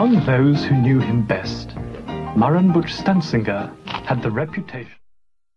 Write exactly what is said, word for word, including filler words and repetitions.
Among those who knew him best, Murren Buch Stansinger had the reputation